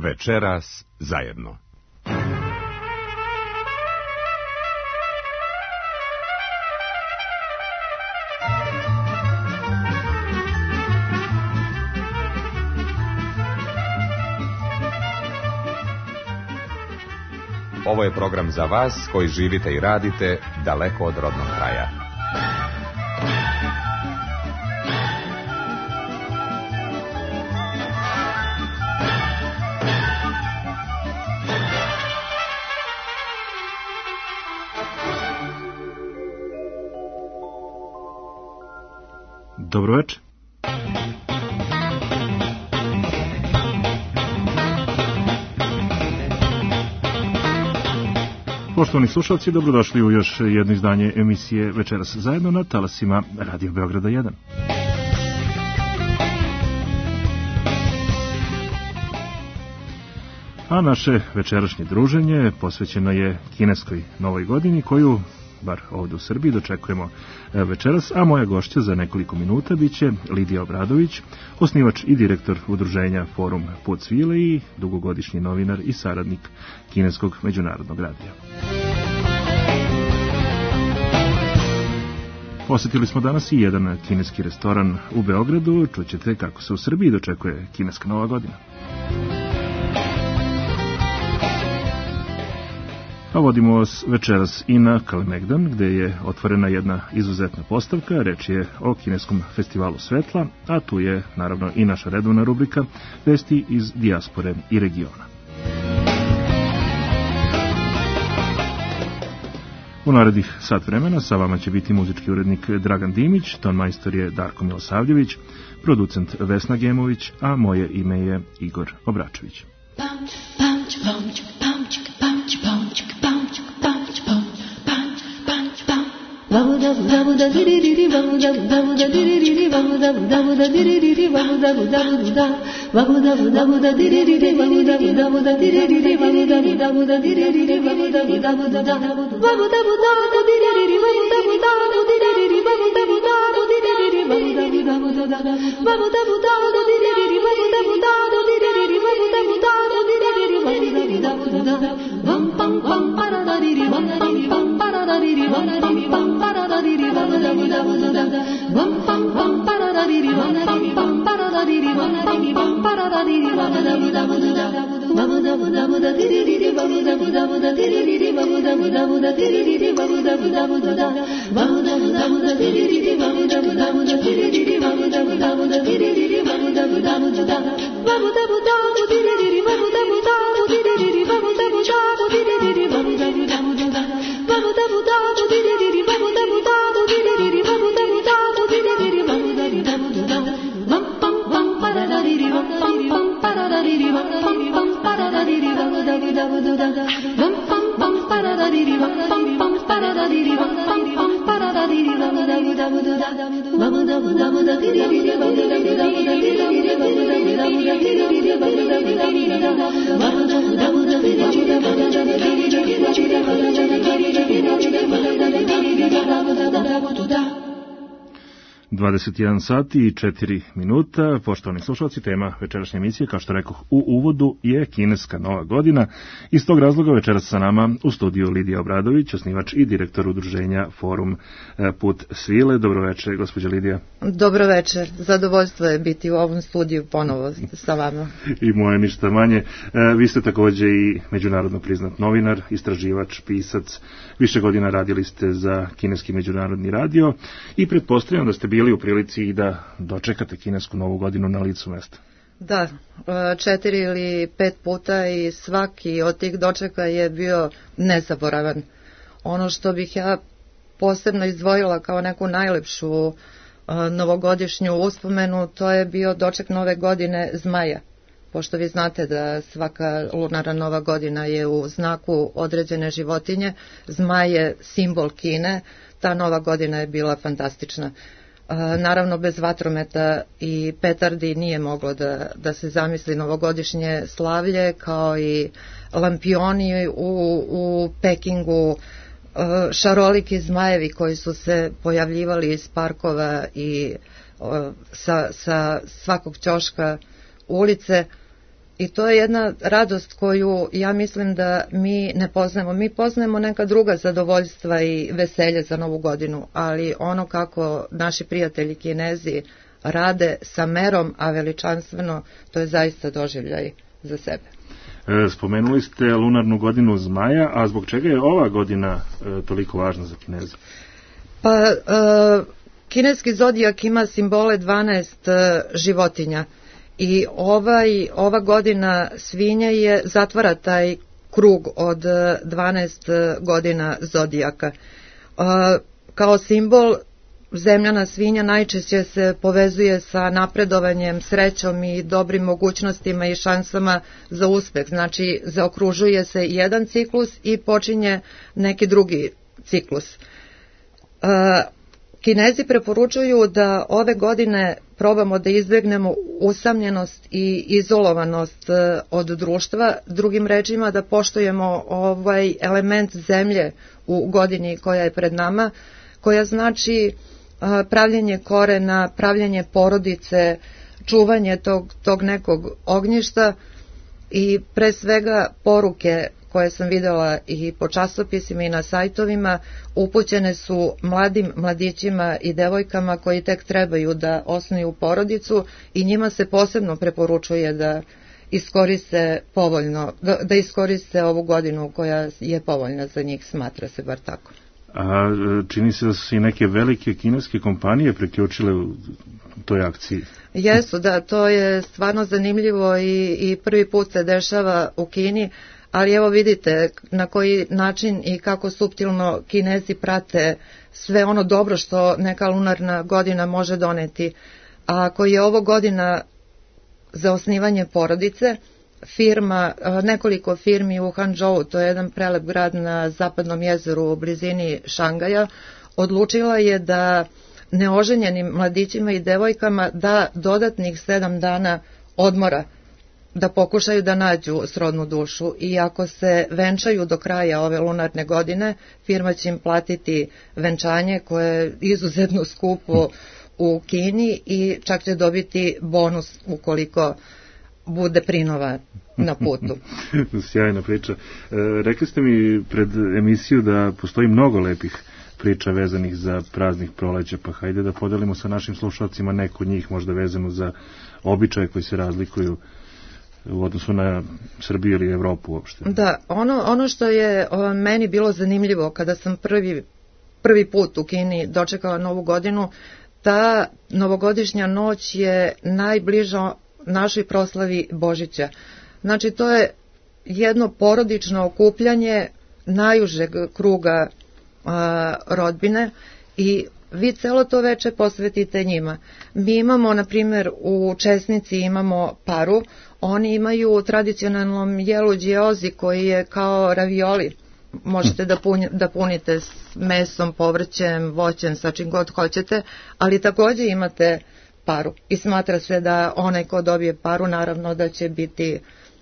Večeras zajedno. Ovo je program za vas koji živite i radite daleko od rodnog kraja. Dobro večer. Poštovani slušalci, dobrodošli u još jedno izdanje emisije Večeras zajedno na talasima Radio Beograda 1. A naše večerašnje druženje posvećeno je kineskoj novoj godini koju, bar ovdje u Srbiji, dočekujemo večeras, a moja gošća za nekoliko minuta biće Lidija Obradović, osnivač i direktor udruženja Forum Put Svile i dugogodišnji novinar i saradnik Kineskog međunarodnog radija. Posjetili smo danas i jedan kineski restoran u Beogradu. Čućete kako se u Srbiji dočekuje kineska nova godina. A vodimo vas večeras i na Kalemegdan, gde je otvorena jedna izuzetna postavka. Reč je o kineskom festivalu svetla, a tu je naravno i naša redovna rubrika Vesti iz dijaspore i regiona. U narednih sat vremena sa vama će biti muzički urednik Dragan Dimić, tonmajstor je Darko Milosavljević, producent Vesna Gemović, a moje ime je Igor Obračević. Sati i 4 minuta. Poštovani slušalci, tema večerašnje emisije, kao što rekoh u uvodu, je kineska nova godina. Iz tog razloga večeras sa nama u studiju Lidija Obradović, osnivač i direktor udruženja Forum Put Svile. Dobro večer, gospođa Lidija. Dobro večer, zadovoljstvo je biti u ovom studiju ponovo sa vama. I moje ništa manje. Vi ste također i međunarodno priznat novinar, istraživač, pisac. Više godina radili ste za Kineski međunarodni radio i pretpostavljam da ste bili u prilici i da dočekate kinesku novu godinu na licu mesta. Da, 4 ili 5 puta i svaki od tih dočeka je bio nezaboravan. Ono što bih ja posebno izdvojila kao neku najlepšu novogodišnju uspomenu, to je bio doček nove godine Zmaja. Pošto vi znate da svaka lunarna nova godina je u znaku određene životinje, Zmaj je simbol Kine, ta nova godina je bila fantastična. Naravno, bez vatrometa i petardi nije moglo da se zamisli novogodišnje slavlje, kao i lampioni u Pekingu, šaroliki zmajevi koji su se pojavljivali iz parkova i sa svakog ćoška ulice. I to je jedna radost koju ja mislim da mi ne poznajemo. Mi poznajemo neka druga zadovoljstva i veselje za Novu godinu, ali ono kako naši prijatelji Kinezi rade sa merom, a veličanstveno, to je zaista doživljaj za sebe. Spomenuli ste lunarnu godinu zmaja, a zbog čega je ova godina toliko važna za Kineze? Pa, kineski zodijak ima simbole 12 životinja i ova godina svinje zatvara taj krug od 12 godina zodijaka. Kao simbol zemljana svinja najčešće se povezuje sa napredovanjem, srećom i dobrim mogućnostima i šansama za uspeh. Znači, zaokružuje se jedan ciklus i počinje neki drugi ciklus. Kinezi preporučuju da ove godine probamo da izbjegnemo usamljenost i izolovanost od društva, drugim rečima da poštujemo ovaj element zemlje u godini koja je pred nama, koja znači pravljenje korena, pravljenje porodice, čuvanje tog nekog ognjišta i pre svega poruke koje sam videla i po časopisima i na sajtovima upućene su mladim mladićima i devojkama koji tek trebaju da osnuju porodicu i njima se posebno preporučuje da iskoriste povoljno, da iskoriste ovu godinu koja je povoljna za njih, smatra se bar tako. A čini se da su i neke velike kineske kompanije priključile u toj akciji. Jesu, da, to je stvarno zanimljivo i prvi put se dešava u Kini, ali evo vidite na koji način i kako suptilno Kinezi prate sve ono dobro što neka lunarna godina može doneti. A ako je ovo godina za osnivanje porodice, nekoliko firmi u Hangzhou, to je jedan prelep grad na zapadnom jezeru u blizini Šangaja, odlučila je da neoženjenim mladićima i devojkama da dodatnih 7 dana odmora, da pokušaju da nađu srodnu dušu i ako se venčaju do kraja ove lunarne godine, firma će im platiti venčanje koje je izuzetno skupo u Kini i čak će dobiti bonus ukoliko bude prinova na putu. Sjajna priča. Rekli ste mi pred emisiju da postoji mnogo lepih priča vezanih za praznik proleća, pa hajde da podelimo sa našim slušalcima neku od njih, možda vezanu za običaje koji se razlikuju u odnosu na Srbiju ili Evropu uopšte. Da, ono što je meni bilo zanimljivo kada sam prvi put u Kini dočekala Novu godinu, ta novogodišnja noć je najbliža našoj proslavi Božića. Znači, to je jedno porodično okupljanje najužeg kruga rodbine i vi celo to veče posvetite njima. Mi imamo, na primjer, u Česnici imamo paru, oni imaju u tradicionalnom jelu đeozi koji je kao ravioli. Možete da punite s mesom, povrćem, voćem, sa čim god hoćete, ali takođe imate paru i smatra se da onaj ko dobije paru naravno da će biti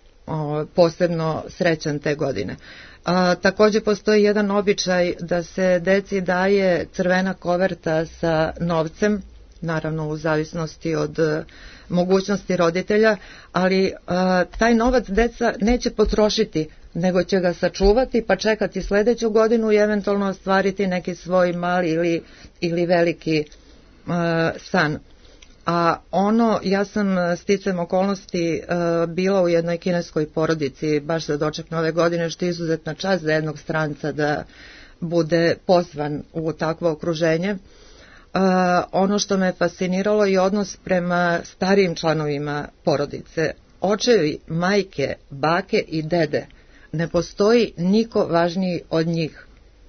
posebno srećan te godine. Takođe postoji jedan običaj da se deci daje crvena koverta sa novcem, naravno u zavisnosti od mogućnosti roditelja, ali taj novac deca neće potrošiti, nego će ga sačuvati pa čekati sledeću godinu i eventualno ostvariti neki svoj mali ili veliki san. A ja sam sticajem okolnosti bila u jednoj kineskoj porodici baš za doček Nove godine, što je izuzetna čast za jednog stranca da bude pozvan u takvo okruženje. Ono što me fasciniralo je odnos prema starijim članovima porodice. Očevi, majke, bake i dede. Ne postoji niko važniji od njih.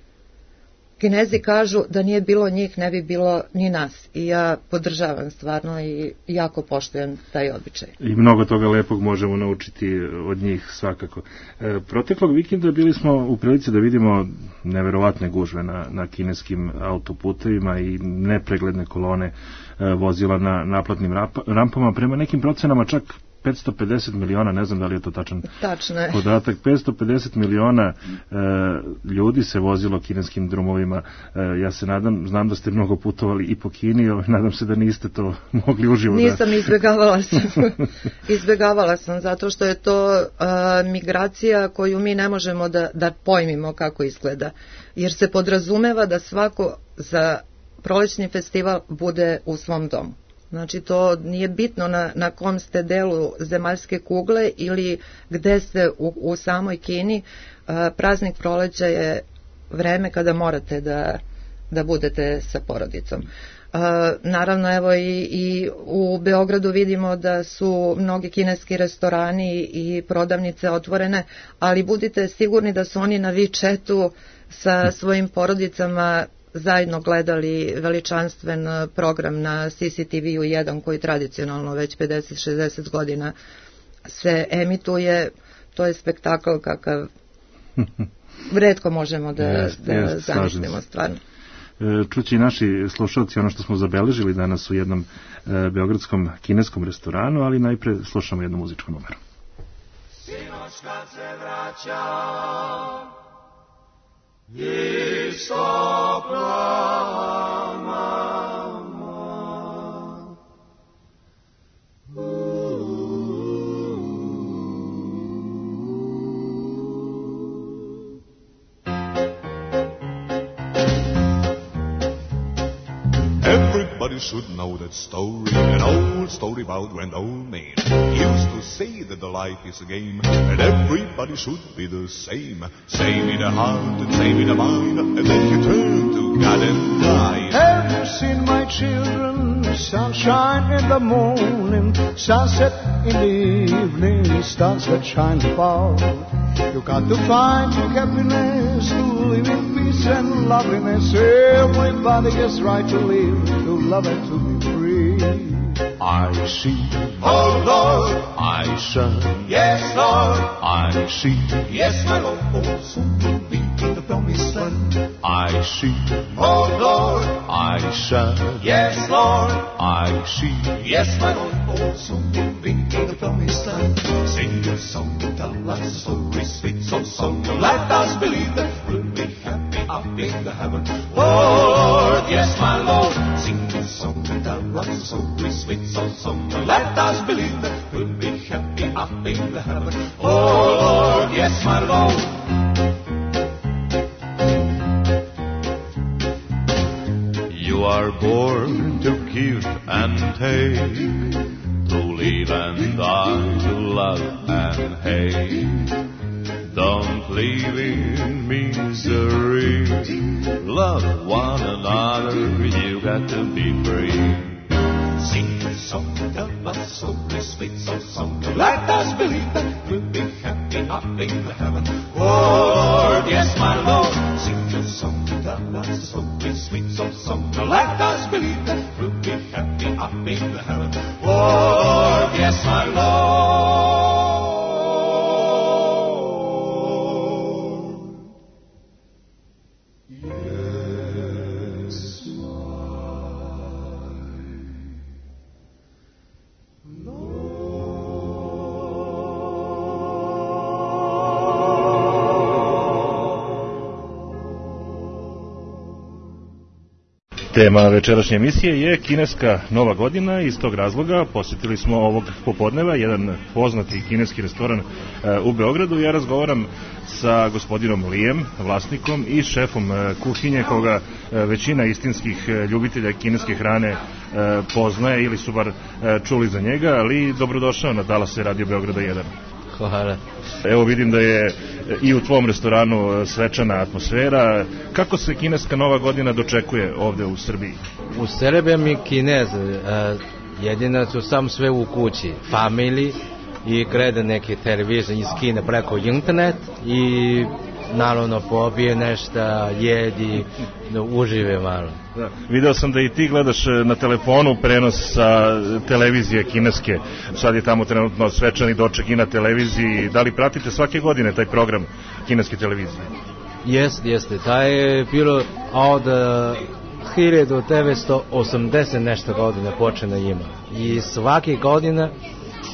Kinezi kažu da nije bilo njih, ne bi bilo ni nas. I ja podržavam stvarno i jako poštujem taj običaj. I mnogo toga lepog možemo naučiti od njih svakako. Proteklog vikenda bili smo u prilici da vidimo neverovatne gužve na kineskim autoputevima i nepregledne kolone vozila na naplatnim rampama. Prema nekim procenama čak 550 miliona, ne znam da li je to tačan podatak, 550 miliona ljudi se vozilo kineskim drumovima. Ja se nadam, znam da ste mnogo putovali i po Kini, nadam se da niste to mogli uživo. Nisam, izbegavala sam, zato što je to migracija koju mi ne možemo da pojmimo kako izgleda, jer se podrazumeva da svako za prolećni festival bude u svom domu. Znači, to nije bitno na kom ste delu zemaljske kugle ili gde ste u samoj Kini. Praznik proleća je vreme kada morate da budete sa porodicom. Naravno, evo i u Beogradu vidimo da su mnogi kineski restorani i prodavnice otvorene, ali budite sigurni da su oni na WeChatu sa svojim porodicama zajedno gledali veličanstven program na CCTV-u 1 koji tradicionalno već 50-60 godina se emituje. To je spektakl kakav retko možemo da zamislimo stvarno. Čući naši slušalci ono što smo zabeležili danas u jednom beogradskom kineskom restoranu, ali najpre slušamo jednu muzičku numeru. Sinoć kad se vraćam isto plama Everybody should know that story, an old story about when old man used to say that the life is a game, and everybody should be the same. Same in the heart and same in the mind, and then you turn to God and die. Have you seen my children? Sunshine in the morning, sunset in the evening, stars that shine fall. You got to find your happiness, to live in peace and loveliness. Everybody has right to live, to love and to be free. I see, oh Lord, I shall, yes Lord, I see, yes my Lord, oh soon will be in the promised land. I see, oh Lord, I shall, yes Lord, I see, yes my Lord, oh soon will be in the promised land. Sing your song, tell us a story, sweet so song, let us believe that we'll be happy up in the heaven. Lord, yes my Lord, sing your song, tell us a story, sweet so song, let us believe that we'll be happy up in the heaven. Oh Lord, yes my Lord. You are born to give and take, to live and die, to love and hate. Don't live in misery, love one another, you got to be free. Sing a song, tell us a story, sweet so song, let us believe that we'll be happy up in the heaven. Lord, yes my Lord, sing your song, tell us a story, sweet so song, let us believe that we'll be happy up in the heaven. Lord, yes my Lord. Tema večerašnje emisije je kineska nova godina i iz tog razloga posjetili smo ovog popodneva jedan poznati kineski restoran u Beogradu. Ja razgovaram sa gospodinom Lijem, vlasnikom i šefom kuhinje, koga većina istinskih ljubitelja kineske hrane poznaje ili su bar čuli za njega. Li, dobrodošao na Dallas Radio Beograda 1. Hvala. Evo vidim da je i u tvom restoranu svečana atmosfera. Kako se kineska nova godina dočekuje ovde u Srbiji? U Srbiji mi Kinez, jedino su sam sve u kući, family i gleda neki televizor iz Kine preko internet i naravno popije nešto, jedi, užive malo. Da. Video sam da i ti gledaš na telefonu prenos sa televizije kineske. Sad je tamo trenutno svečani doček i na televiziji. Da li pratite svake godine taj program kineske televizije? Jeste. Taj je bilo od 1980 nešto godine počne ima. I svake godine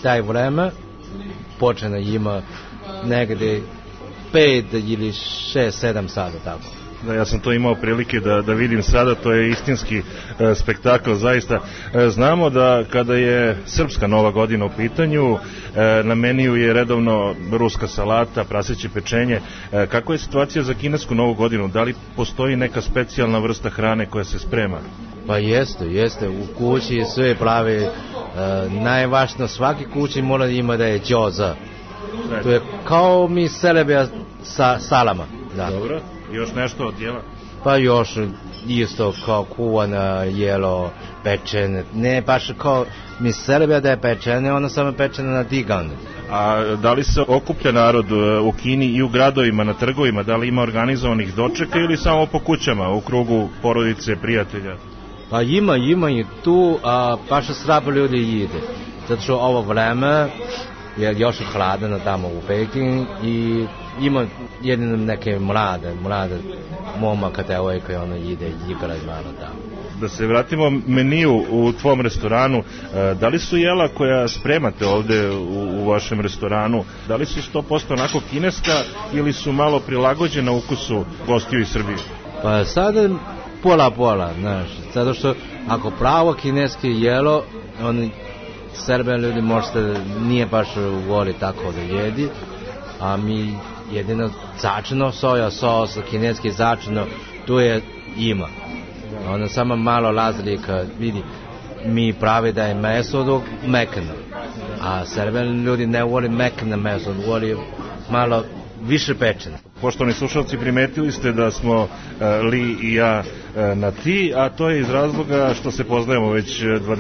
taj vreme počne ima negde 5 ili 6-7 sata tako. Da, ja sam to imao prilike da vidim sada, to je istinski spektakl, zaista. Znamo da kada je srpska Nova godina u pitanju, na meniju je redovno ruska salata, praseće pečenje. Kako je situacija za kinesku Novu godinu? Da li postoji neka specijalna vrsta hrane koja se sprema? Pa jeste. U kući sve pravi, najvažnije, svaki kući mora ima da je gyoza. To je kao mi Srbija sa salama. Da. Dobro. Još nešto od jela? Pa još isto kao kuvana, jelo, pečene. Ne baš kao mi Srbija da je pečene, ono samo pečene na digan. A da li se okuplja narod u Kini i u gradovima, na trgovima? Da li ima organizovanih dočeka ili samo po kućama, u krugu porodice, prijatelja? Pa ima i tu, baš slabo ljudi jede. Zato što ovo vreme je još hladno tamo u Peking i ima jedino neke mlade momaka, devojke, ono ide igraju malo tamo. Da se vratimo meniju u tvom restoranu, da li su jela koja spremate ovde u vašem restoranu, da li su 100% onako kineska ili su malo prilagođena ukusu gostiju iz Srbije? Pa sada pola, znaš, zato što ako pravo kineski jelo, oni Srbija ljudi možda nije baš voli tako da jedi, a mi jedino začino, soja sos, kineski začino, tu je ima. Ono samo malo razlika, vidi, mi pravi da je meso dok mekano, a Srbijani ljudi ne voli mekano meso, voli malo više pečeno. Poštovani slušalci, primetili ste da smo Li i ja na ti, a to je iz razloga što se poznajemo već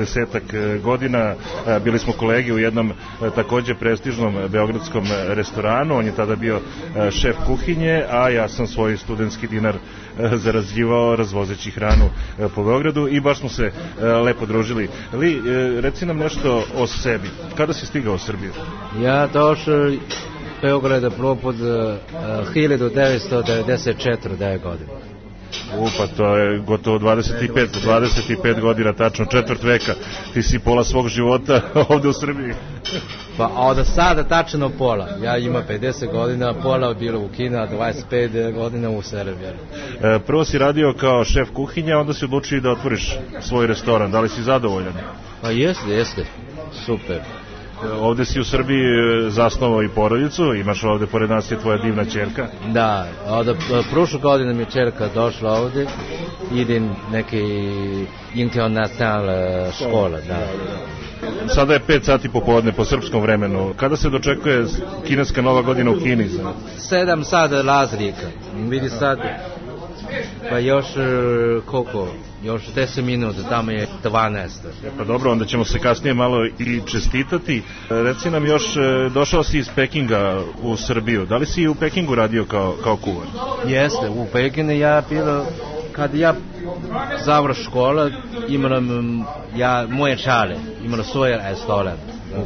20 godina. Bili smo kolegi u jednom takođe prestižnom beogradskom restoranu, on je tada bio šef kuhinje, a ja sam svoj studentski dinar zarađivao razvozeći hranu po Beogradu i baš smo se lepo družili. Li, reci nam nešto o sebi. Kada si stigao u Srbiju? Ja došao Beograda propod 1994. godine. Pa to je gotovo 25 godina, tačno četvrt veka. Ti si pola svog života ovde u Srbiji. Pa od sada tačno pola. Ja imam 50 godina, pola bilo u Kina, 25 godina u Srbiji. Prvo si radio kao šef kuhinja, onda si odlučio da otvoriš svoj restoran. Da li si zadovoljan? Pa jeste. Super. Ovde si u Srbiji zasnovao i porodicu, imaš ovde, pored nas je tvoja divna ćerka. Da, od prošle godine mi je ćerka došla ovde, idem neke internacionalne škole, da. Sada je 5 sati popodne po srpskom vremenu. Kada se dočekuje kineska Nova godina u Kini? 7 sata razlika. Vidi sad, pa još koliko? Još 10 minuta, tamo je 12. Pa dobro, onda ćemo se kasnije malo i čestitati. Reci nam još, došao si iz Pekinga u Srbiju. Da li si u Pekingu radio kao kuvar? Jeste, u Pekingu ja bilo, kad ja završ škola, imala moje čale, imala svoj restoran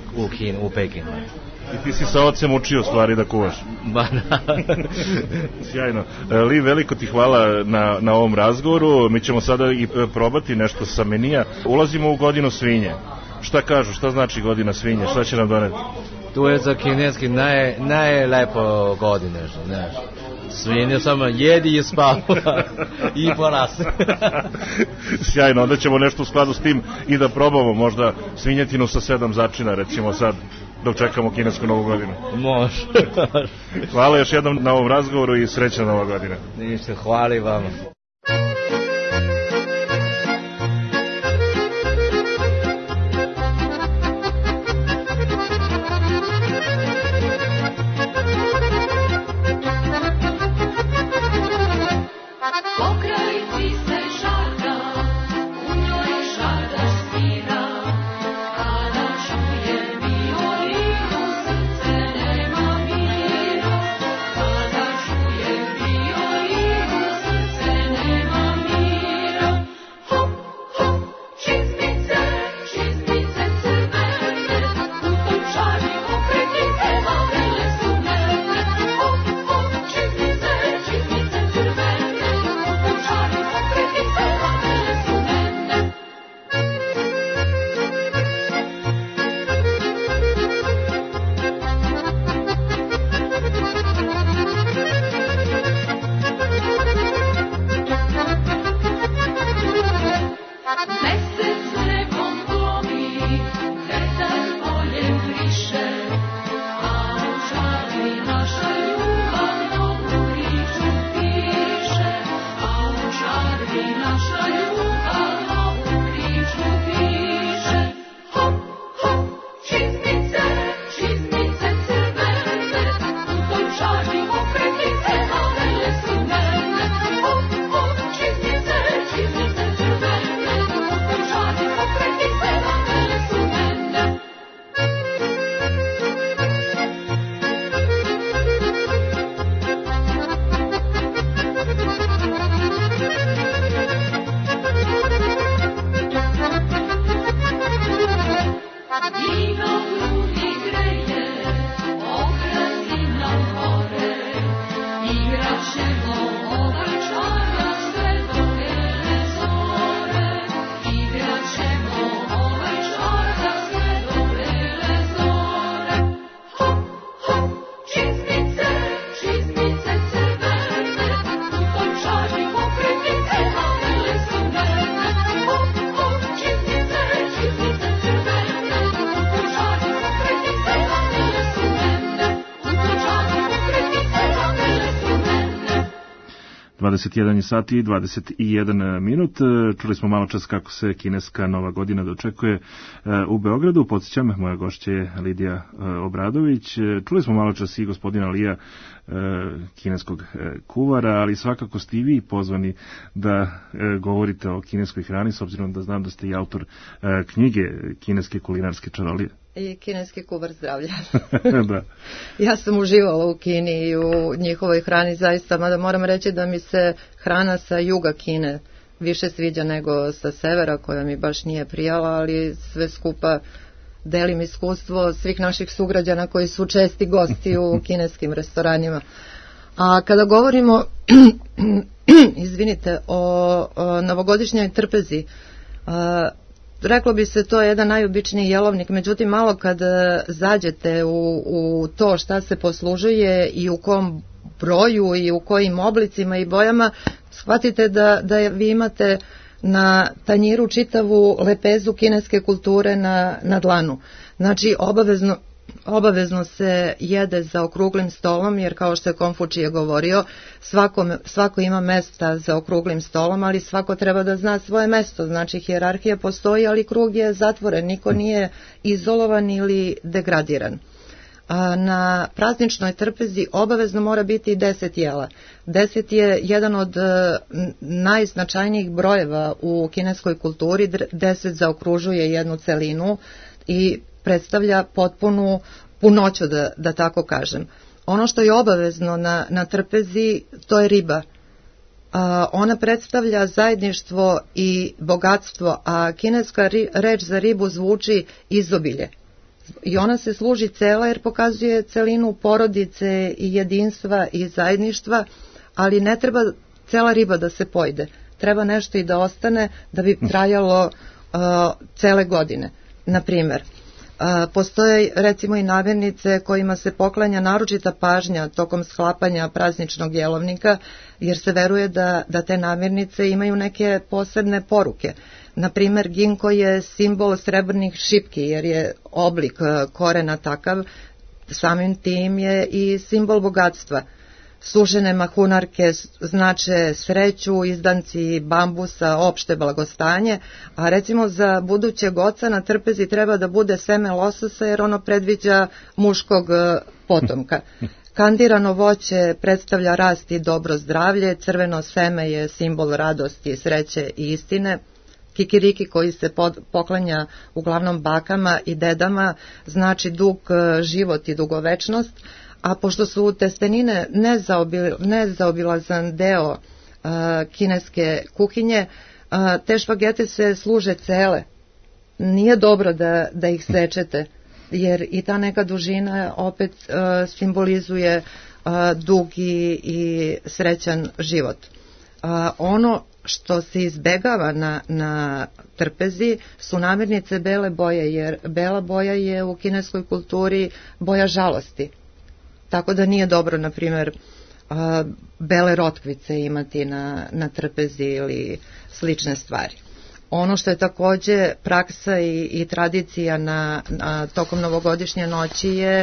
u Pekingu. I ti si sa ocem učio stvari da kuvaš. Ba da. Sjajno. Li, veliko ti hvala na ovom razgovoru. Mi ćemo sada i probati nešto sa menija. Ulazimo u godinu svinje. Šta kažu, šta znači godina svinje? Šta će nam doneti? To je za kineski najlepo godine, znaš. Svinje samo jedi i spava i porase. Sjajno, onda ćemo nešto u skladu s tim i da probamo možda svinjetinu sa 7 začina, recimo sad, dok čekamo kinesku Novu godinu. Može. Hvala još jednom na ovom razgovoru i srećna Nova godina. Ništa, hvala i vama. Kada čuje violinu, srce 21 sati i 21 minut. Čuli smo malo čas kako se kineska nova godina dočekuje u Beogradu. Podsjećam, moja gošća je Lidija Obradović. Čuli smo malo čas i gospodina Lija, kineskog kuvara, ali svakako ste i vi pozvani da govorite o kineskoj hrani, s obzirom da znam da ste i autor knjige Kineske kulinarske čarolije. I kineski kuvar zdravlja. Da. Ja sam uživala u Kini i u njihovoj hrani zaista, mada moram reći da mi se hrana sa juga Kine više sviđa nego sa severa, koja mi baš nije prijala, ali sve skupa delim iskustvo svih naših sugrađana koji su česti gosti u kineskim restoranima. A kada govorimo izvinite, o novogodišnjoj trpezi, reklo bi se to je jedan najobičniji jelovnik, međutim malo kad zađete u to šta se poslužuje i u kom broju i u kojim oblicima i bojama, shvatite da vi imate na tanjiru čitavu lepezu kineske kulture na dlanu. Znači obavezno se jede za okruglim stolom, jer kao što je Konfučije govorio, svako ima mesta za okruglim stolom, ali svako treba da zna svoje mesto. Znači hijerarhija postoji, ali krug je zatvoren, niko nije izolovan ili degradiran. A na prazničnoj trpezi obavezno mora biti 10 jela. 10 je jedan od najznačajnijih brojeva u kineskoj kulturi. 10 zaokružuje jednu celinu i predstavlja potpunu punoću, da tako kažem. Ono što je obavezno na trpezi, to je riba. Ona predstavlja zajedništvo i bogatstvo, a kineska reč za ribu zvuči izobilje. I ona se služi cela jer pokazuje celinu porodice i jedinstva i zajedništva, ali ne treba cela riba da se pojede. Treba nešto i da ostane da bi trajalo cele godine. Na primer, postoje recimo i namirnice kojima se poklanja naročita pažnja tokom sklapanja prazničnog jelovnika, jer se veruje da te namirnice imaju neke posebne poruke. Na primer, ginko je simbol srebrnih šipki, jer je oblik korena takav, samim tim je i simbol bogatstva. Sušene mahunarke znače sreću, izdanci bambusa, opšte blagostanje, a recimo za budućeg oca na trpezi treba da bude seme lososa, jer ono predviđa muškog potomka. Kandirano voće predstavlja rast i dobro zdravlje, crveno seme je simbol radosti, sreće i istine. Kikiriki koji se poklanja uglavnom bakama i dedama znači dug život i dugovečnost, a pošto su testenine nezaobilazan deo kineske kuhinje, te špagete se služe cele. Nije dobro da ih sečete, jer i ta neka dužina opet simbolizuje dugi i srećan život. Ono što se izbegava na trpezi su namirnice bele boje, jer bela boja je u kineskoj kulturi boja žalosti. Tako da nije dobro, na primjer, bele rotkvice imati na trpezi ili slične stvari. Ono što je takođe praksa i tradicija tokom novogodišnje noći je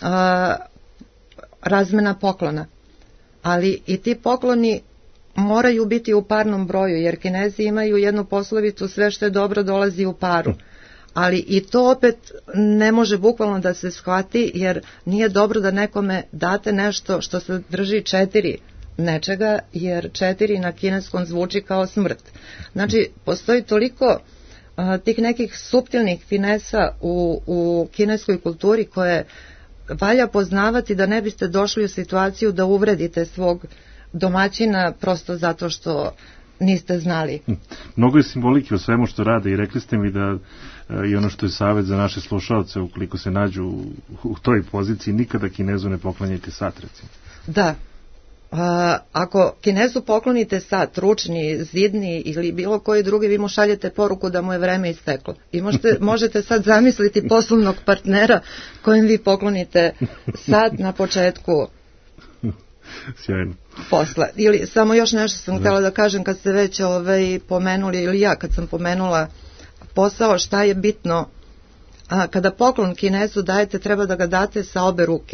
razmena poklona. Ali i ti pokloni moraju biti u parnom broju, jer Kinezi imaju jednu poslovicu, sve što je dobro dolazi u paru. Ali i to opet ne može bukvalno da se shvati, jer nije dobro da nekome date nešto što se drži 4 nečega, jer 4 na kineskom zvuči kao smrt. Znači, postoji toliko tih nekih suptilnih finesa u kineskoj kulturi koje valja poznavati da ne biste došli u situaciju da uvredite svog domaćina prosto zato što niste znali. Mnogo je simbolike u svemu što rade i rekli ste mi da i ono što je savjet za naše slušalce, ukoliko se nađu u toj poziciji, nikada Kinezu ne poklanjajte sat, recimo. Da. Ako Kinezu poklonite sat, ručni, zidni ili bilo koji drugi, vi mu šaljete poruku da mu je vreme isteklo. I možete sad zamisliti poslovnog partnera kojem vi poklonite sat na početku sjajno posla. Ili samo još nešto sam htjela da kažem, kad ste već pomenuli, ili ja kad sam pomenula posao, šta je bitno. Kada poklon Kinezu dajete, treba da ga date sa obe ruke.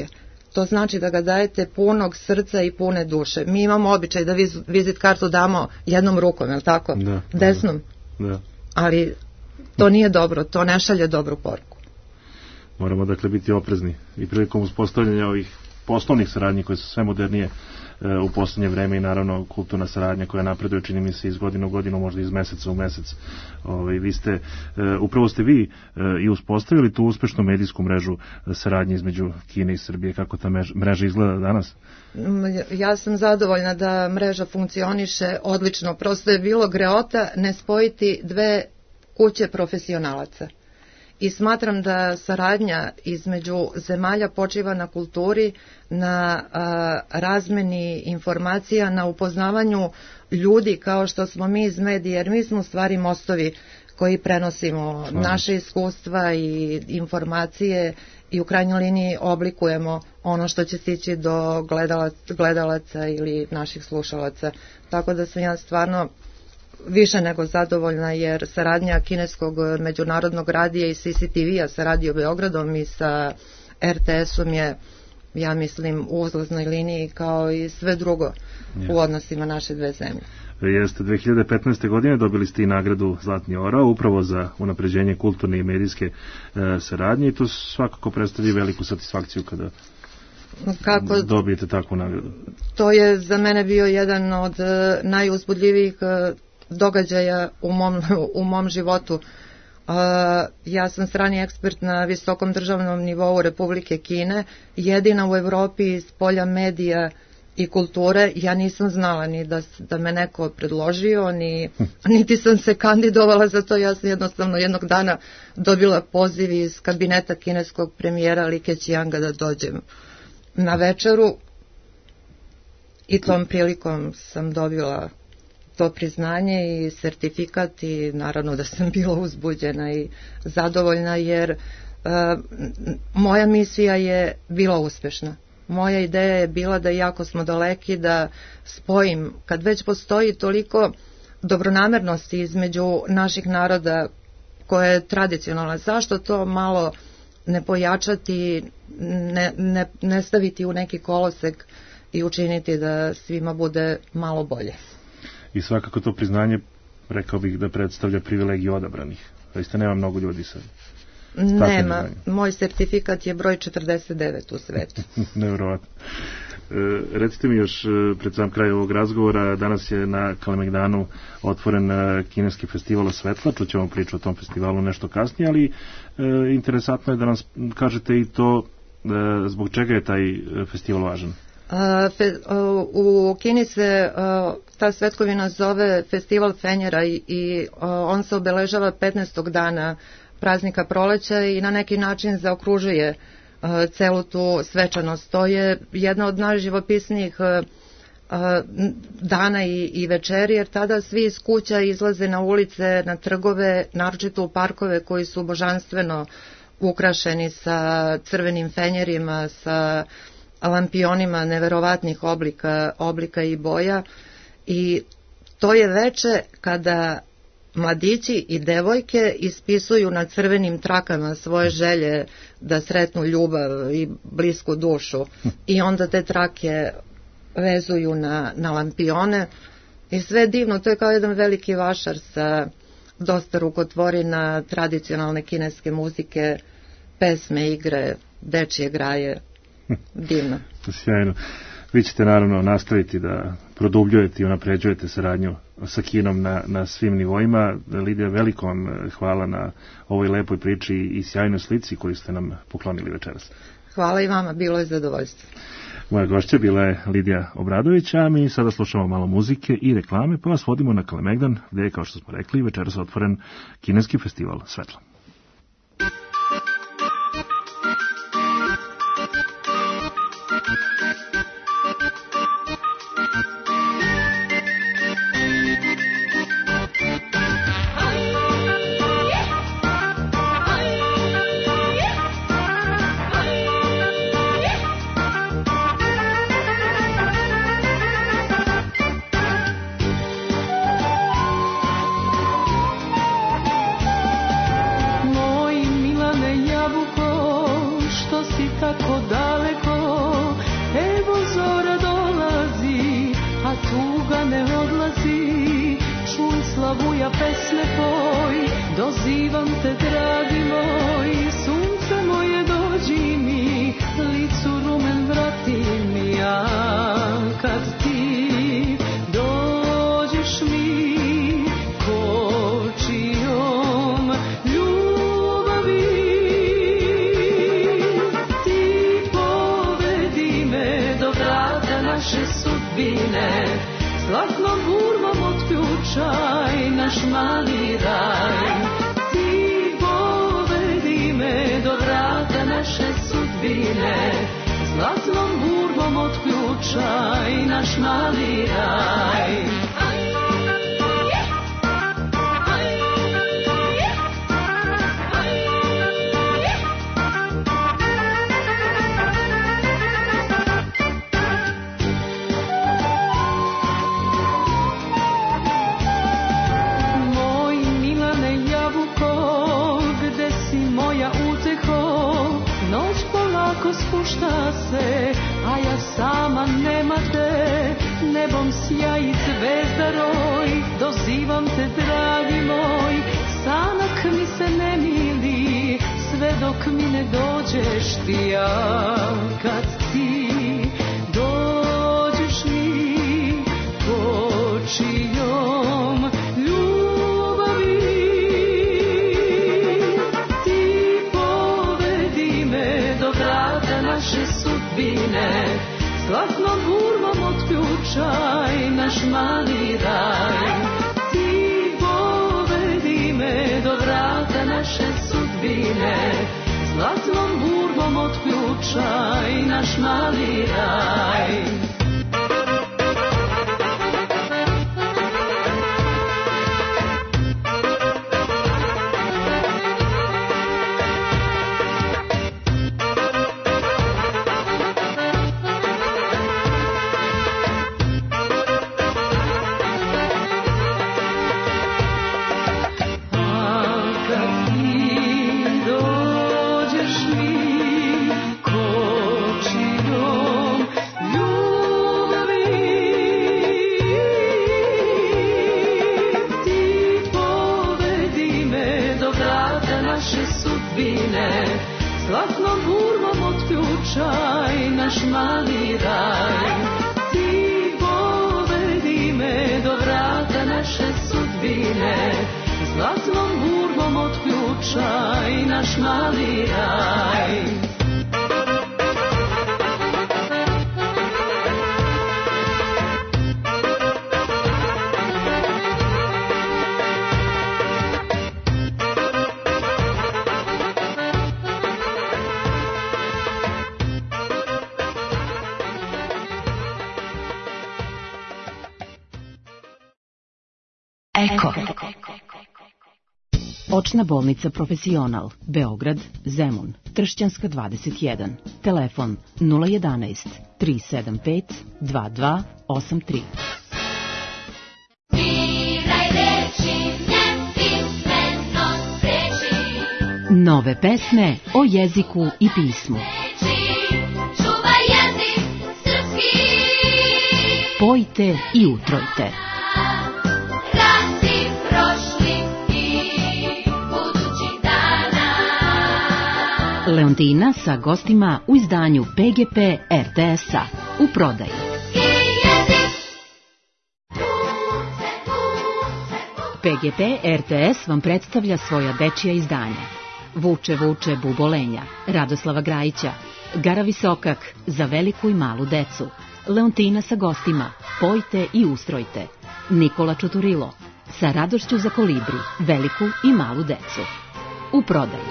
to znači da ga dajete punog srca i pune duše. Mi imamo običaj da vizit kartu damo jednom rukom, je li tako? Da, desnom. Da. Ali to nije dobro, to ne šalje dobru poruku. Moramo dakle biti oprezni i prilikom uspostavljanja ovih poslovnih saradnji koje su sve modernije u poslednje vreme i naravno kulturna saradnja koja napreduje, čini mi se iz godine u godinu, možda iz meseca u mesec. Vi ste, upravo ste vi i uspostavili tu uspešnu medijsku mrežu saradnje između Kine i Srbije. Kako ta mreža izgleda danas? Ja sam zadovoljna da mreža funkcioniše odlično. Prosto je bilo greota ne spojiti dve kuće profesionalaca. I smatram da saradnja između zemalja počiva na kulturi, na razmeni informacija, na upoznavanju ljudi kao što smo mi iz medija, jer mi smo u stvari mostovi koji prenosimo naše iskustva i informacije i u krajnjoj liniji oblikujemo ono što će stići do gledalaca ili naših slušalaca. Tako da sam ja stvarno više nego zadovoljna, jer saradnja kineskog međunarodnog radija i CCTV-a sa Radio Beogradom i sa RTS-om je, ja mislim, u uzlaznoj liniji kao i sve drugo u odnosima naše dve zemlje. Jeste, 2015. godine dobili ste i nagradu Zlatni orao upravo za unapređenje kulturne i medijske saradnje i to svakako predstavlja veliku satisfakciju kada dobijete takvu nagradu. To je za mene bio jedan od najuzbudljivijih događaja u mom životu. Ja sam strani ekspert na visokom državnom nivou Republike Kine, jedina u Evropi iz polja medija i kulture. Ja nisam znala ni da me neko predložio, niti sam se kandidovala za to. Ja sam jednostavno jednog dana dobila poziv iz kabineta kineskog premijera Li Keqianga da dođem na večeru i tom prilikom sam dobila to priznanje i sertifikat i naravno da sam bila uzbuđena i zadovoljna, jer moja misija je bila uspešna. Moja ideja je bila da, jako smo daleki, da spojim, kad već postoji toliko dobronamernosti između naših naroda koje je tradicionalno, zašto to malo ne pojačati, ne staviti u neki kolosek i učiniti da svima bude malo bolje. I svakako to priznanje, rekao bih da predstavlja privilegiju odabranih. Zaista nema mnogo ljudi sad. Nema. Moj sertifikat je broj 49 u svetu. Nevjerovatno. Recite mi još pred sam kraj ovog razgovora, danas je na Kalemegdanu otvoren kineski festival svetla, čućemo priču o tom festivalu nešto kasnije, ali interesantno je da nas kažete i to zbog čega je taj festival važan. U Kini se ta svetkovina zove Festival Fenjera i on se obeležava 15. dana praznika proleća i na neki način zaokružuje celu tu svečanost. To je jedna od najživopisnijih dana i večeri, jer tada svi iz kuća izlaze na ulice, na trgove, naročito u parkove koji su božanstveno ukrašeni sa crvenim fenjerima, sa lampionima neverovatnih oblika i boja, i to je veče kada mladići i devojke ispisuju na crvenim trakama svoje želje da sretnu ljubav i blisku dušu i onda te trake vezuju na lampione i sve je divno. To je kao jedan veliki vašar sa dosta rukotvorina, tradicionalne kineske muzike, pesme, igre, dečije graje. Divno. Sjajno. Vi ćete naravno nastaviti da produbljujete i unapređujete saradnju sa Kinom na svim nivoima. Lidija, veliko vam hvala na ovoj lepoj priči i sjajnoj slici koju ste nam poklonili večeras. Hvala i vama, bilo je zadovoljstvo. Moja gošća bila je Lidija Obradović, a mi sada slušamo malo muzike i reklame, pa vas vodimo na Kalemegdan, gde je, kao što smo rekli, večeras otvoren kineski festival svetla. dozivam te dragi moj, sunce moje dođi mi, licu rumen vrati mi, ja kad ti dođeš mi kočijom ljubavi, ti povedi me do vrata naše sudbine, zlatnom burmom otključaj naš mali raj. Ti povedi me do vrata naše sudbine, zlatnom burmom otključaj naš mali raj. Spušta se, a ja sama nema te, nebom sjaji zvezda roj, dozivam te dragi moj, sanak mi se ne mili, sve dok mi ne dođeš ti, ja kad ti dođeš mi kočijom ljubavi, ti povedi me do vrata naše sudbine, zlatnom burmom otključaj naš mali raj. Ti povedi me do vrata naše sudbine, zlatnom burmom otključaj naš mali raj. Zlatnom burmom otključaj naš mali raj. Ti povedi me do vrata naše sudbine, zlatnom burmom otključaj naš mali raj. Eko. Očna bolnica Profesional, Beograd, Zemun, Tršćanska 21, telefon 011 375 2283. Nove pesme o jeziku i pismu. Pojte i utrojte. Leontina sa gostima u izdanju PGP RTS-a u prodaji. PGP RTS vam predstavlja svoja dečija izdanja. Vuče, vuče, bubolenja, Radoslava Grajića, Gara Visokak, za veliku i malu decu, Leontina sa gostima, Pojte i ustrojte, Nikola Čuturilo, sa radošću za kolibri, veliku i malu decu. U prodaji.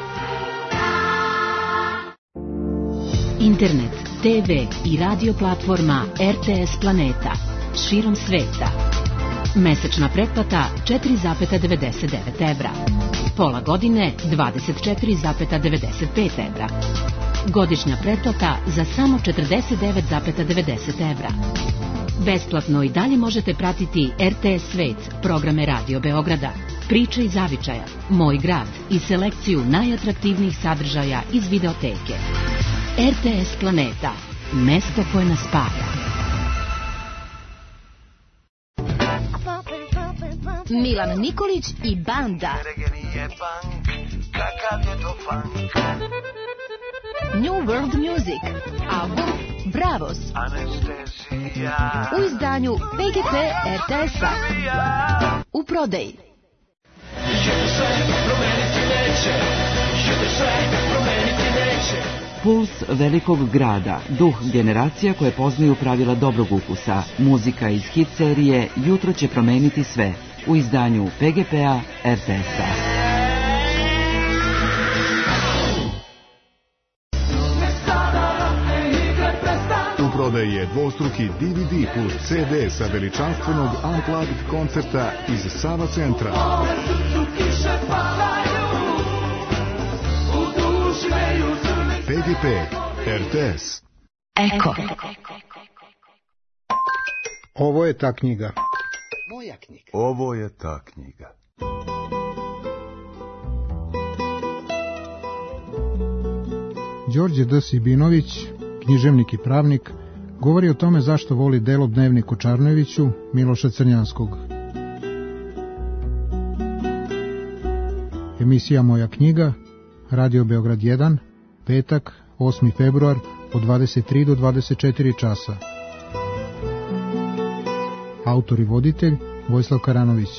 Internet, TV i radio platforma RTS Planeta, širom sveta. Mesečna pretplata 4,99 evra. Pola godine 24,95 evra. Godišnja pretplata za samo 49,90 evra. Besplatno i dalje možete pratiti RTS Svet, programe Radio Beograda, Priče iz zavičaja, Moj grad i selekciju najatraktivnijih sadržaja iz videoteke. RTS Planeta, mesto koje nas spaja. Milan Nikolić i banda. je punk, kakav je to funk. New World Music, album Bravos, Anestezija, u izdanju PGP RTS-a, u prodaji. Puls velikog grada, duh generacija koje poznaju pravila dobrog ukusa. Muzika iz hit serije Jutro će promeniti sve, u izdanju PGP-a RTS-a. U prodaji je dvostruki DVD plus CD sa veličanstvenog Unplugged koncerta iz Sava centra. PGP, RTS. Eko. Ovo je ta knjiga. Moja knjiga. Ovo je ta knjiga. Đorđe D. Sibinović, književnik i pravnik, govori o tome zašto voli delo Dnevnik o Čarnojeviću Miloša Crnjanskog. Emisija Moja knjiga, Radio Beograd 1, petak, 8. februar, od 23 do 24 časa. Autor i voditelj Vojislav Karanović.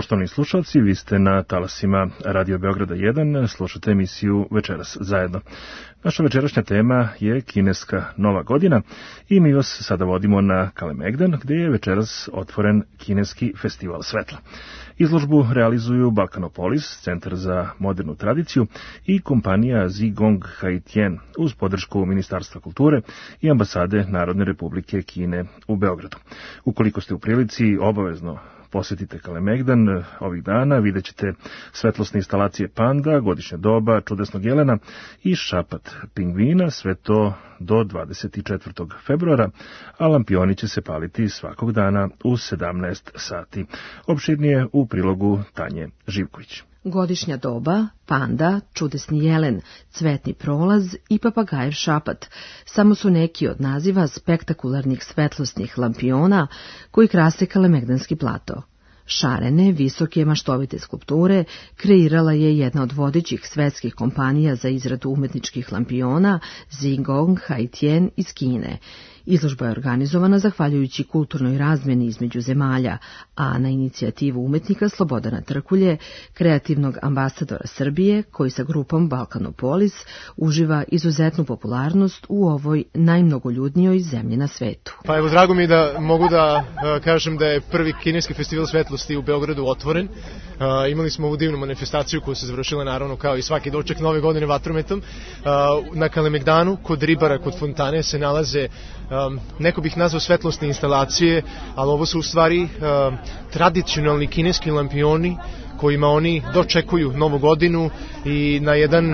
Poštovani slušalci, vi ste na talasima Radio Beograda 1, slušate emisiju Večeras zajedno. Naša večerašnja tema je kineska Nova godina i mi vas sada vodimo na Kalemegdan, gde je večeras otvoren kineski festival svetla. Izložbu realizuju Balkanopolis, Centar za modernu tradiciju i kompanija Zigong Haitien uz podršku Ministarstva kulture i ambasade Narodne republike Kine u Beogradu. Ukoliko ste u prilici, obavezno posetite Kalemegdan ovih dana, vidjet ćete svetlosne instalacije panda, godišnja doba, čudesnog jelena i šapat pingvina, sve to do 24. februara, a lampioni će se paliti svakog dana u 17 sati. Opširnije u prilogu Tanje Živković. Godišnja doba, panda, čudesni jelen, cvetni prolaz i papagajev šapat samo su neki od naziva spektakularnih svetlosnih lampiona koji krase Kalemegdanski plato. Šarene, visoke, maštovite skulpture kreirala je jedna od vodećih svetskih kompanija za izradu umetničkih lampiona Zigong Haitien iz Kine. Izložba je organizovana zahvaljujući kulturnoj razmeni između zemalja, a na inicijativu umetnika Slobodana Trkulje, kreativnog ambasadora Srbije, koji sa grupom Balkanopolis uživa izuzetnu popularnost u ovoj najmnogoljudnijoj zemlji na svetu. Pa evo, drago mi je da mogu da kažem da je prvi kineski festival svetlosti u Beogradu otvoren. Imali smo ovu divnu manifestaciju koja se završila naravno kao i svaki doček nove godine vatrometom. Na Kalemegdanu, kod ribara, kod fontane se nalaze neko bih nazvao svetlosne instalacije, ali ovo su u stvari tradicionalni kineski lampioni kojima oni dočekuju novu godinu i na jedan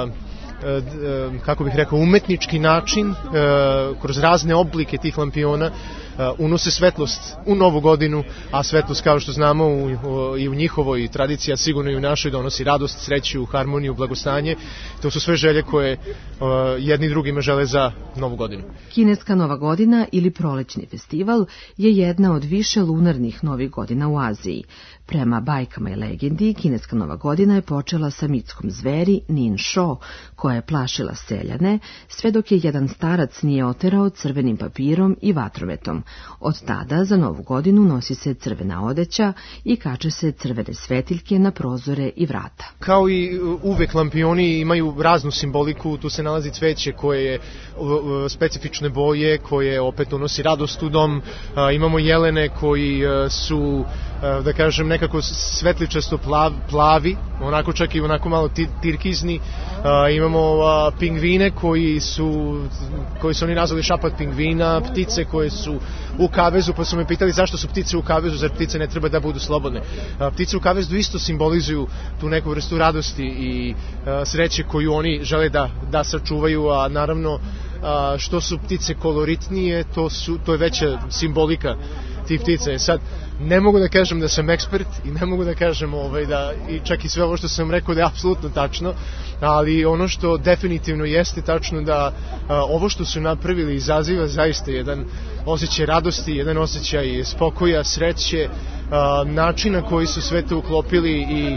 kako bih rekao umetnički način kroz razne oblike tih lampiona unose svetlost u novu godinu, a svetlost kao što znamo i u njihovoj tradiciji, a sigurno i u našoj, donosi radost, sreću, harmoniju, blagostanje. To su sve želje koje jedni drugima žele za novu godinu. Kineska Nova godina ili prolećni festival je jedna od više lunarnih novih godina u Aziji. Prema bajkama i legendi, kineska Nova godina je počela sa mitskom zveri Nin Sho, koja je plašila seljane, sve dok je jedan starac nije oterao crvenim papirom i vatrometom. Od tada za Novu godinu nosi se crvena odeća i kače se crvene svetiljke na prozore i vrata. Kao i uvek lampioni imaju raznu simboliku, tu se nalazi cveće koje je specifične boje, koje opet unosi radost u dom, imamo jelene koji su, da kažem, nekako svetličasto plavi, onako čak i onako malo tirkizni, imamo pingvine koji su oni nazvali šapat pingvina, ptice koje su u kavezu, pa su me pitali zašto su ptice u kavezu, zar ptice ne treba da budu slobodne. Ptice u kavezu isto simbolizuju tu neku vrstu radosti i sreće koju oni žele da sačuvaju, a naravno što su ptice koloritnije, to je veća simbolika tih ptica. Sad, ne mogu da kažem da sam ekspert i ne mogu da kažem da i čak i sve ovo što sam rekao da je apsolutno tačno, ali ono što definitivno jeste tačno da ovo što su napravili izaziva zaista jedan osjećaj radosti, jedan osjećaj spokoja, sreće, načina koji su sve to uklopili i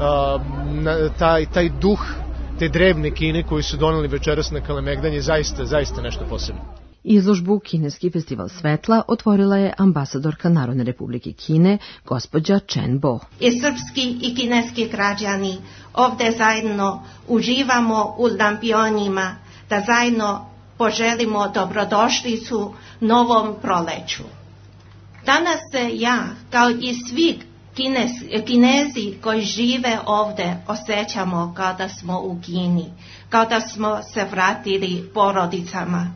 taj duh te drevne Kine koji su doneli večeras na Kalemegdan je zaista nešto posebno. Izložbu Kineski festival svetla otvorila je ambasadorka Narodne republike Kine, gospođa Chen Bo. I srpski i kineski građani ovde zajedno uživamo u lampionima, da zajedno poželimo dobrodošlicu novom proleću. Danas se ja, kao i svi Kinezi koji žive ovde, osjećamo kao da smo u Kini, kao da smo se vratili porodicama.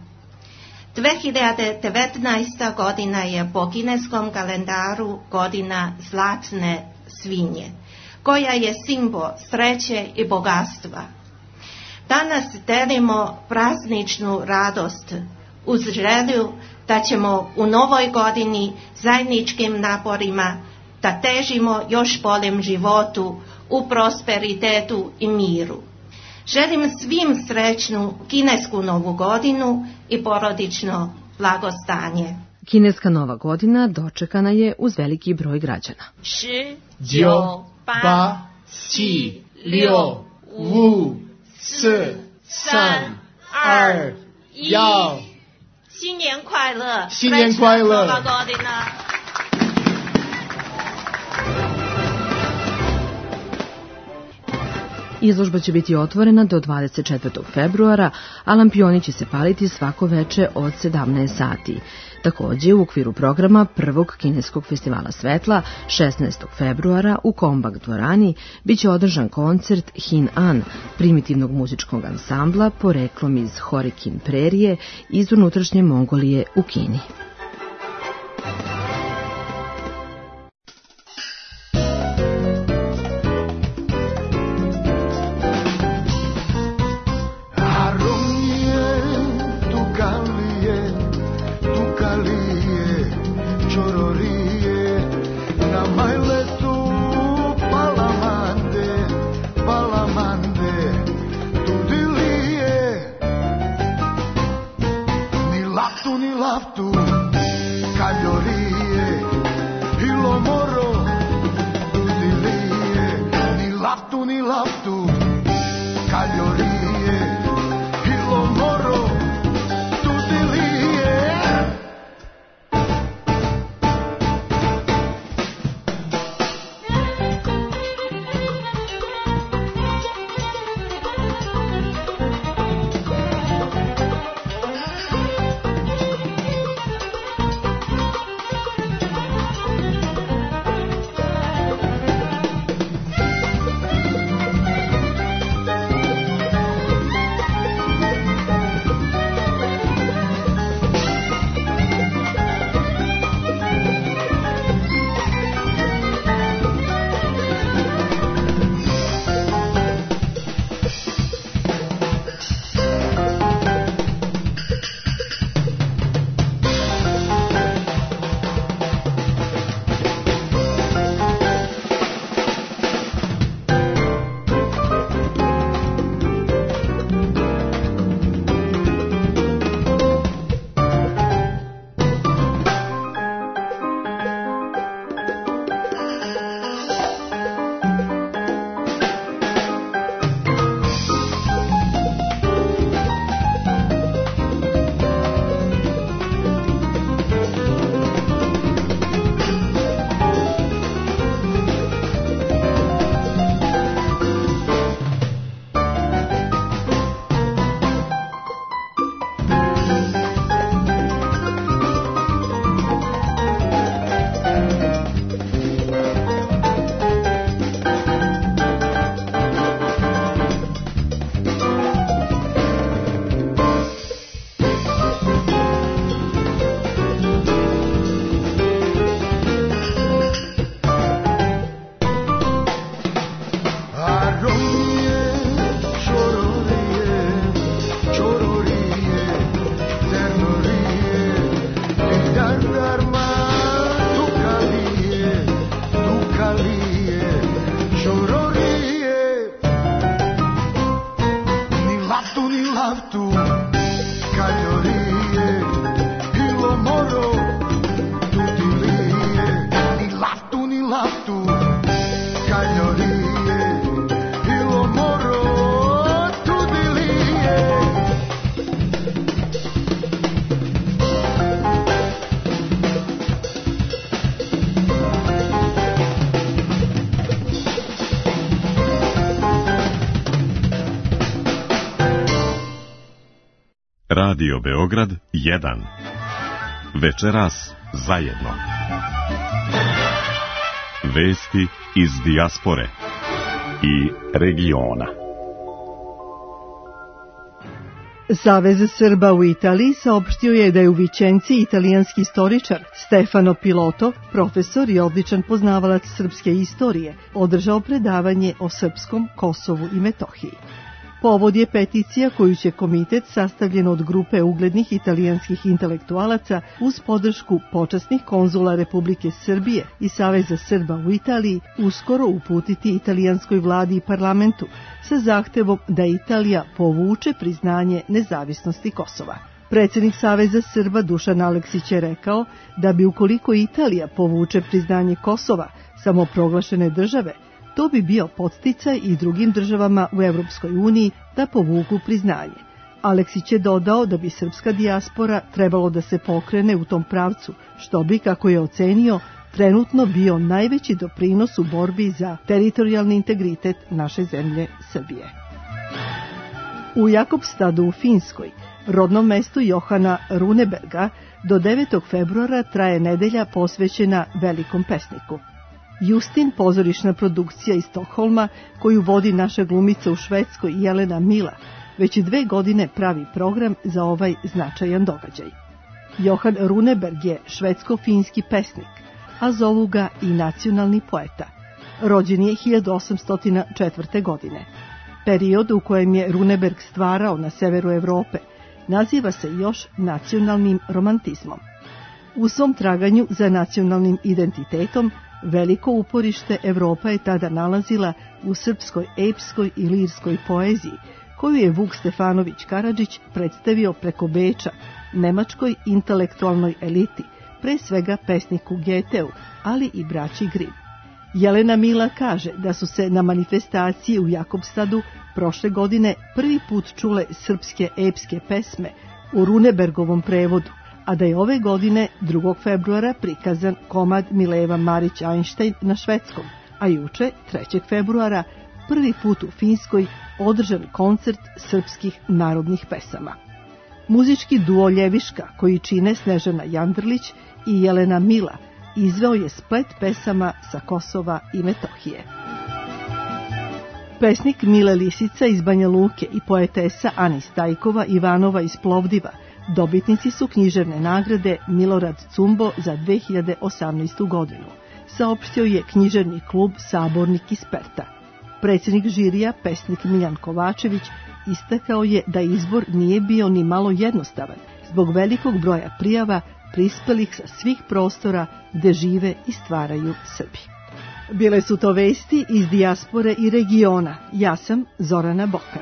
2019. godina je po kineskom kalendaru godina zlatne svinje, koja je simbol sreće i bogatstva. Danas delimo prazničnu radost uz želju da ćemo u novoj godini zajedničkim naporima da težimo još boljem životu, u prosperitetu i miru. Želim svim srećnu kinesku novu godinu i porodično blagostanje. Kineska Nova godina dočekana je uz veliki broj građana. 10, 9, 8, 7, 6, 5, 4, 3, 2, 1. 新年快乐！新年快乐！ Nova godina! Izložba će biti otvorena do 24. februara, a lampioni će se paliti svako veče od 17 sati. Takođe, u okviru programa prvog kineskog festivala svetla, 16. februara u Kombak dvorani biće održan koncert Hin An, primitivnog muzičkog ansambla poreklom iz Horikin prerije iz unutrašnje Mongolije u Kini. Radio Beograd 1. Večeras zajedno. Vesti iz dijaspore i regiona. Savez Srba u Italiji saopštio je da je u Vičenci italijanski istoričar Stefano Piloto, profesor i odličan poznavalac srpske istorije, održao predavanje o srpskom Kosovu i Metohiji. Povod je peticija koju će komitet sastavljen od grupe uglednih italijanskih intelektualaca uz podršku počasnih konzula Republike Srbije i Saveza Srba u Italiji uskoro uputiti italijanskoj vladi i parlamentu sa zahtevom da Italija povuče priznanje nezavisnosti Kosova. Predsjednik Saveza Srba Dušan Aleksić je rekao da bi ukoliko Italija povuče priznanje Kosova, samoproglašene države, to bi bio podsticaj i drugim državama u Evropskoj uniji da povuku priznanje. Aleksić je dodao da bi srpska dijaspora trebalo da se pokrene u tom pravcu, što bi, kako je ocenio, trenutno bio najveći doprinos u borbi za teritorijalni integritet naše zemlje Srbije. U Jakobstadu u Finskoj, rodnom mestu Johana Runeberga, do 9. februara traje nedelja posvećena velikom pesniku. Justin, pozorišna produkcija iz Stokholma, koju vodi naša glumica u Švedskoj Jelena Mila, već 2 godine pravi program za ovaj značajan događaj. Johan Runeberg je švedsko-finski pesnik, a zovu ga i nacionalni poeta. Rođen je 1804. godine. Period u kojem je Runeberg stvarao na severu Evrope naziva se još nacionalnim romantizmom. U svom traganju za nacionalnim identitetom veliko uporište Evropa je tada nalazila u srpskoj epskoj i lirskoj poeziji, koju je Vuk Stefanović Karadžić predstavio preko Beča, nemačkoj intelektualnoj eliti, pre svega pesniku Geteu, ali i braći Grimm. Jelena Mila kaže da su se na manifestaciji u Jakobstadu prošle godine prvi put čule srpske epske pesme u Runebergovom prevodu, a da je ove godine 2. februara prikazan komad Mileva Marić-Einstein na švedskom, a juče, 3. februara, prvi put u Finskoj održan koncert srpskih narodnih pesama. Muzički duo Ljeviška, koji čine Snežana Jandrlić i Jelena Mila, izveo je splet pesama sa Kosova i Metohije. Pesnik Mile Lisica iz Banja Luke i poetesa Ani Stajkova Ivanova iz Plovdiva dobitnici su književne nagrade Milorad Cumbo za 2018. godinu, saopštio je književni klub Sabornik iz Perta. Predsjednik žirija, pesnik Miljan Kovačević, istakao je da izbor nije bio ni malo jednostavan zbog velikog broja prijava prispelih sa svih prostora gde žive i stvaraju Srbi. Bile su to vesti iz dijaspore i regiona. Ja sam Zorana Bokan.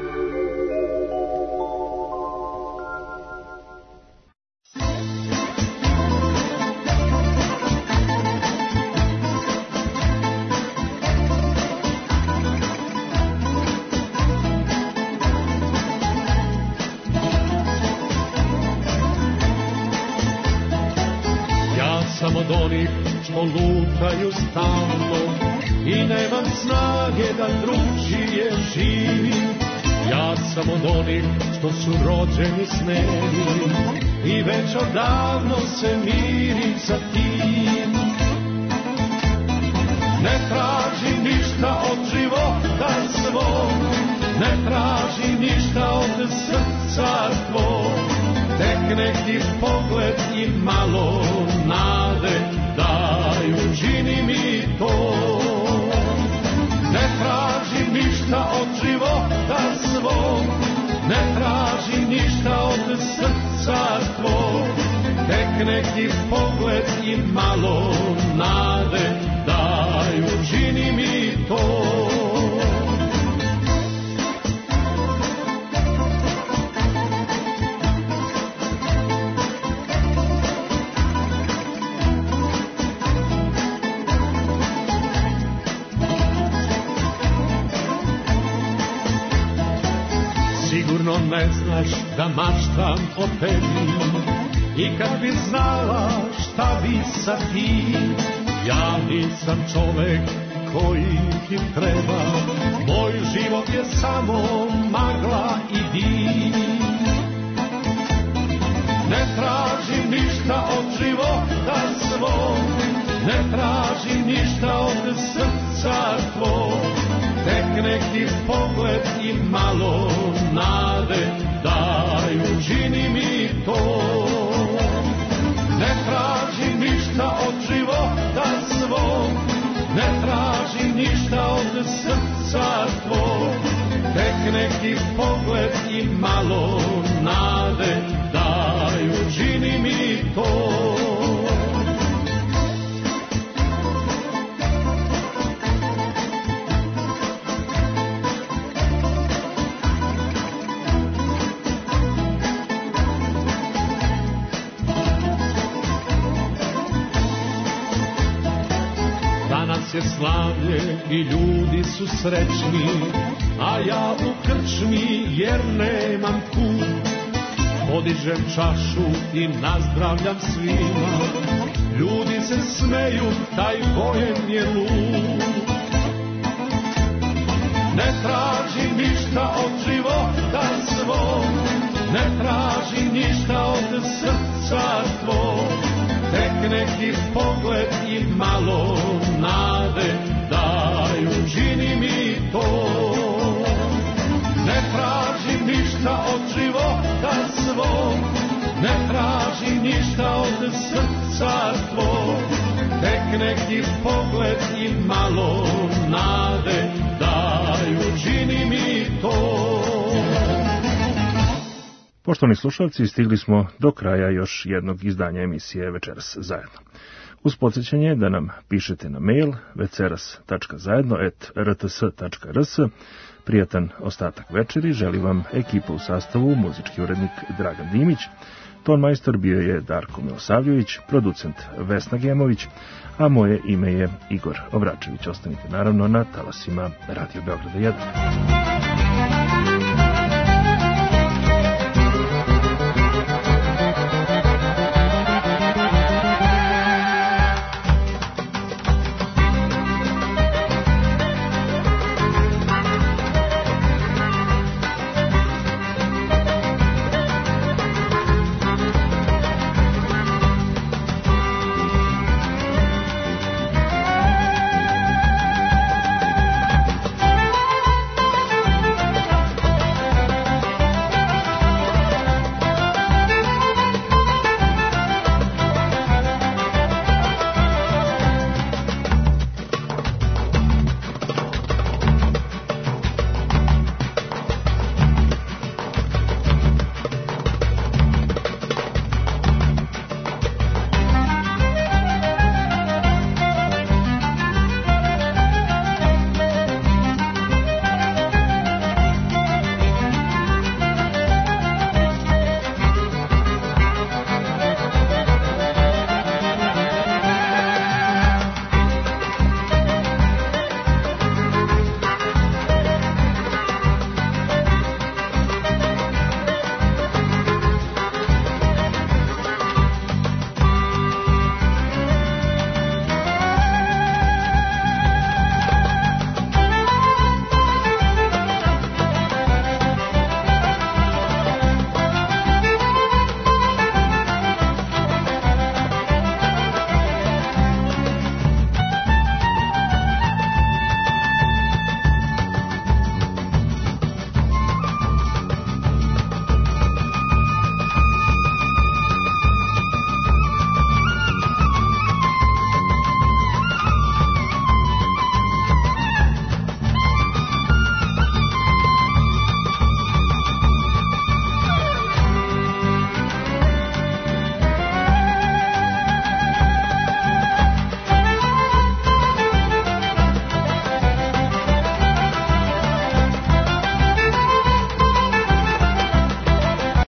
Sam od onih što lutaju stalno i nemam snage da drugčije živim. Ja sam od onih što su rođeni sneni i već odavno se mirim sa tim. Ne tražim ništa od života svog, ne tražim ništa od srca tvog. Tek neki pogled i malo nade daju, čini mi to. Ne tražim ništa od života svog, ne tražim ništa od srca tvog. Tek neki pogled i malo nade daju, čini mi to. Sigurno ne znaš da maštam o tebi i kad bi znala šta bi sa tim. Ja nisam čovek koji ti treba, moj život je samo magla i dim. Ne tražim ništa od života svog, ne tražim ništa od srca tvog. Tek neki pogled i malo nade daju, čini mi to. Ne tražim ništa od života svog, ne tražim ništa od srca tvog. Tek neki pogled i malo nade daju, čini mi to. Je slavlje i ljudi su srećni, a ja u krčmi jer nemam kud. Podižem čašu i nazdravljam svima, ljudi se smeju, taj bojem je lud. Ne traži ništa od života svog, ne traži ništa od srca tvog, tek neki pogled i malo nade daju, čini mi to. Ne traži ništa od života svog, ne traži ništa od srca tvog, tek neki pogled i malo nade daju, čini mi to. Poštovani slušalci, stigli smo do kraja još jednog izdanja emisije Večeras zajedno. Uz podsjećanje da nam pišete na mail večeras.zajedno@rts.rs. Prijatan ostatak večeri želi vam ekipa u sastavu, muzički urednik Dragan Dimić, tonmajstor bio je Darko Milosavljević, producent Vesna Gemović, a moje ime je Igor Obračević. Ostanite naravno na talasima Radio Beograda 1.